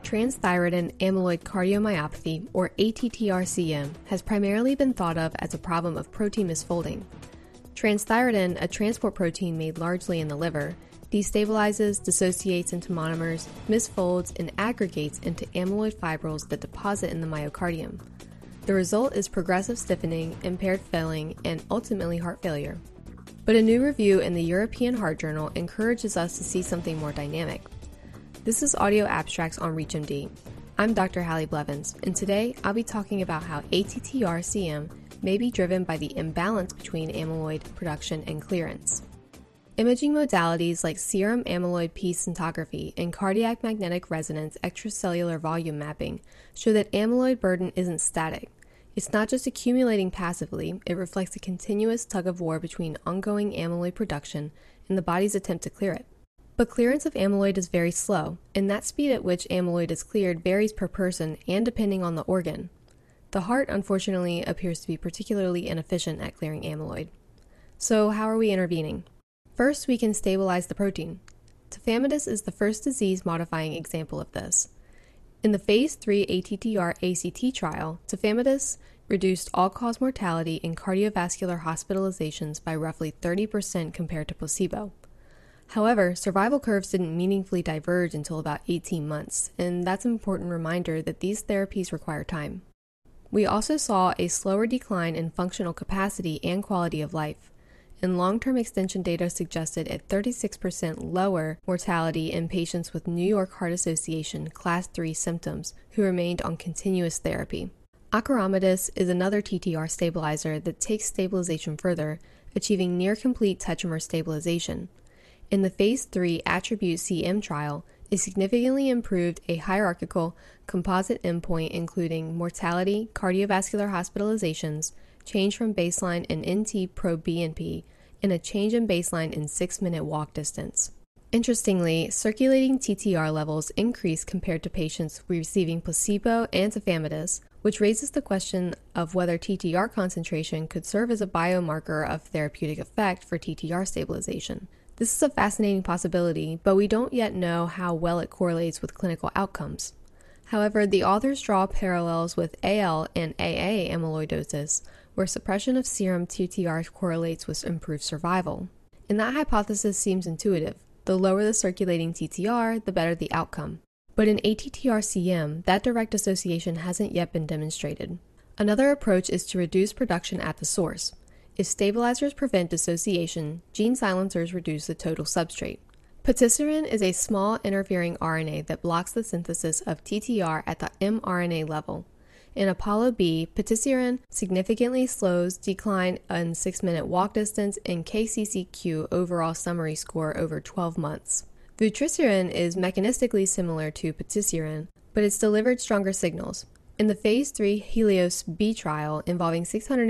Transthyretin amyloid cardiomyopathy, or ATTR-CM, has primarily been thought of as a problem of protein misfolding. Transthyretin, a transport protein made largely in the liver, destabilizes, dissociates into monomers, misfolds, and aggregates into amyloid fibrils that deposit in the myocardium. The result is progressive stiffening, impaired filling, and ultimately heart failure. But a new review in the European Heart Journal encourages us to see something more dynamic. This is Audio Abstracts on ReachMD. I'm Dr. Hallie Blevins, and today I'll be talking about how ATTR-CM may be driven by the imbalance between amyloid production and clearance. Imaging modalities like serum amyloid PET scintigraphy and cardiac magnetic resonance extracellular volume mapping show that amyloid burden isn't static. It's not just accumulating passively, it reflects a continuous tug-of-war between ongoing amyloid production and the body's attempt to clear it. But clearance of amyloid is very slow, and that speed at which amyloid is cleared varies per person and depending on the organ. The heart, unfortunately, appears to be particularly inefficient at clearing amyloid. So how are we intervening? First, we can stabilize the protein. Tafamidis is the first disease-modifying example of this. In the Phase 3 ATTR-ACT trial, tafamidis reduced all-cause mortality and cardiovascular hospitalizations by roughly 30% compared to placebo. However, survival curves didn't meaningfully diverge until about 18 months, and that's an important reminder that these therapies require time. We also saw a slower decline in functional capacity and quality of life, and long-term extension data suggested a 36% lower mortality in patients with New York Heart Association Class 3 symptoms who remained on continuous therapy. Acoramidis is another TTR stabilizer that takes stabilization further, achieving near-complete tetramer stabilization. In the Phase 3 ATTRibute-CM trial, it significantly improved a hierarchical composite endpoint including mortality, cardiovascular hospitalizations, change from baseline in NT-proBNP, and a change in baseline in 6-minute walk distance. Interestingly, circulating TTR levels increased compared to patients receiving placebo and tafamidis, which raises the question of whether TTR concentration could serve as a biomarker of therapeutic effect for TTR stabilization. This is a fascinating possibility, but we don't yet know how well it correlates with clinical outcomes. However, the authors draw parallels with AL and AA amyloidosis, where suppression of serum TTR correlates with improved survival. And that hypothesis seems intuitive. The lower the circulating TTR, the better the outcome. But in ATTR-CM, that direct association hasn't yet been demonstrated. Another approach is to reduce production at the source. If stabilizers prevent dissociation, gene silencers reduce the total substrate. Patisiran is a small interfering RNA that blocks the synthesis of TTR at the mRNA level. In Apollo B, patisiran significantly slows decline in 6-minute walk distance and KCCQ overall summary score over 12 months. Vutrisiran is mechanistically similar to patisiran, but it's delivered stronger signals. In the Phase 3 Helios B trial involving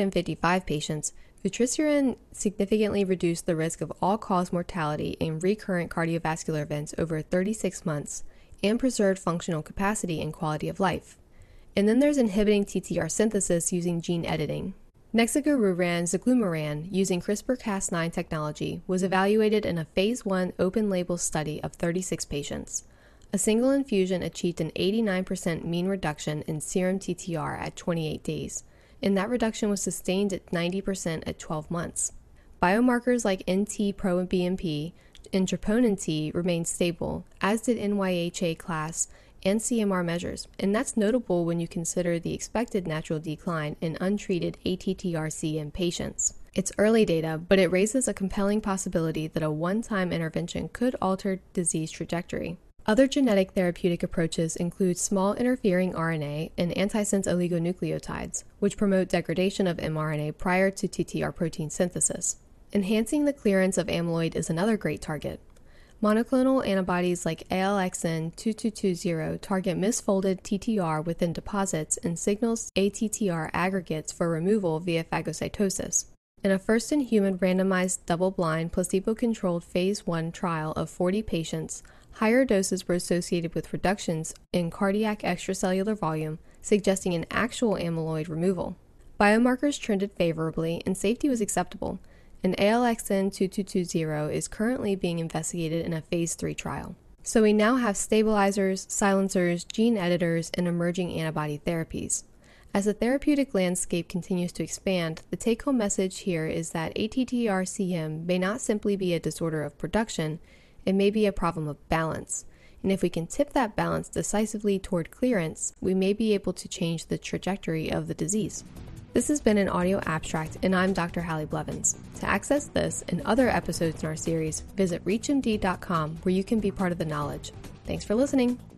655 patients, vutrisiran significantly reduced the risk of all-cause mortality and recurrent cardiovascular events over 36 months and preserved functional capacity and quality of life. And then there's inhibiting TTR synthesis using gene editing. Nexiguran ziglumaran, using CRISPR-Cas9 technology, was evaluated in a Phase 1 open-label study of 36 patients. A single infusion achieved an 89% mean reduction in serum TTR at 28 days, and that reduction was sustained at 90% at 12 months. Biomarkers like NT-proBNP and troponin T remained stable, as did NYHA class and CMR measures, and that's notable when you consider the expected natural decline in untreated ATTR-CM patients. It's early data, but it raises a compelling possibility that a one-time intervention could alter disease trajectory. Other genetic therapeutic approaches include small interfering RNA and antisense oligonucleotides, which promote degradation of mRNA prior to TTR protein synthesis. Enhancing the clearance of amyloid is another great target. Monoclonal antibodies like ALXN2220 target misfolded TTR within deposits and signals ATTR aggregates for removal via phagocytosis. In a first-in-human randomized double-blind placebo-controlled Phase 1 trial of 40 patients, higher doses were associated with reductions in cardiac extracellular volume, suggesting an actual amyloid removal. Biomarkers trended favorably and safety was acceptable, and ALXN2220 is currently being investigated in a Phase 3 trial. So we now have stabilizers, silencers, gene editors, and emerging antibody therapies. As the therapeutic landscape continues to expand, the take-home message here is that ATTR-CM may not simply be a disorder of production, it may be a problem of balance. And if we can tip that balance decisively toward clearance, we may be able to change the trajectory of the disease. This has been an audio abstract, and I'm Dr. Hallie Blevins. To access this and other episodes in our series, visit reachmd.com, where you can be part of the knowledge. Thanks for listening.